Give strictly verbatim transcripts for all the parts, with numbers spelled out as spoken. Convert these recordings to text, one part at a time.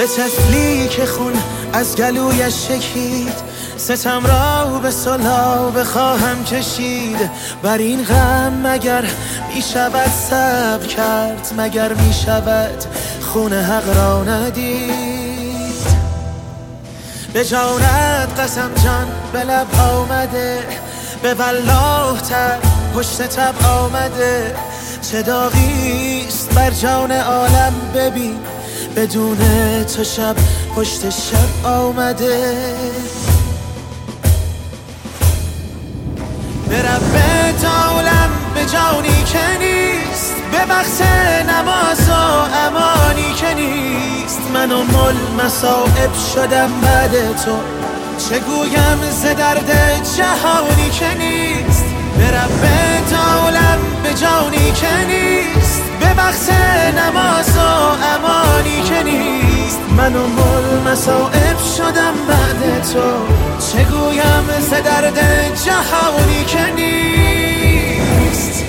به طفلی که خون از گلویش شکید، ستم را به صلح بخواهم کشید. بر این غم مگر می شود صبر کرد؟ مگر می شود خون حق را ندید؟ به جانت قسم جان به لب آمده، به والله تب پشت تب آمده. چه داغیست بر جان عالم ببین، بدون تو شب پشت شب آمده. به رب عالم به جانی که نیست، به بخت نماز و امانی که نیست. من و مل مصائب شدم بعد تو، چه گویم ز درد جهانی که نیست. به رب عالم به جانی که نیست، به بخت نماز و امانی که نیست. من و مل مصائب شدم بعد تو، چه گویم ز درد جهانی که نیست.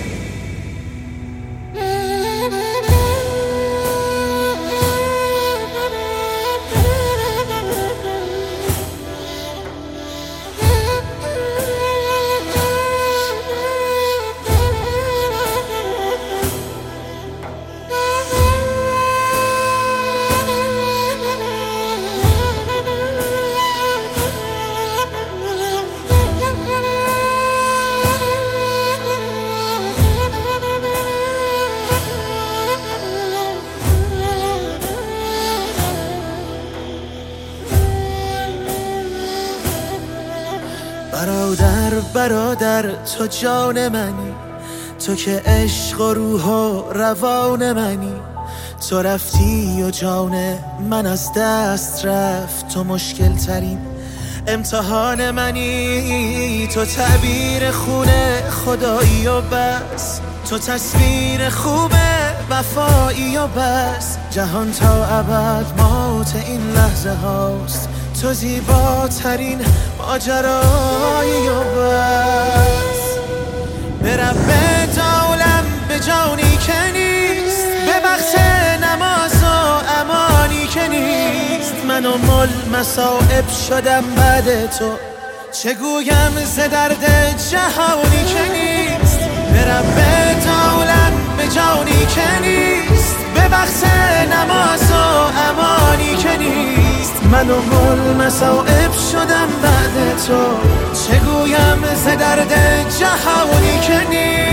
برادر برادر تو جان منی، تو که عشق و روح و روان منی. تو رفتی و جان من از دست رفت، تو مشکل ترین امتحان منی. تو تعبیر خون خدایی و بس، تو تصویر خوب وفایی و بس. جهان تا ابد موت این لحظه هاست، تو زیباترین ماجرایی و بس. به رب عالم به جانی که نیست، به بخت نماز و امانی که نیست. من و مل مصائب شدم بعد تو، چه گویم ز درد جهانی که نیست. به رب عالم به جانی که نیست، به بخت نماز و امانی که نیست. من و مل مصائب شدم بعد تو، چه گویم ز درد جهانی که نیست.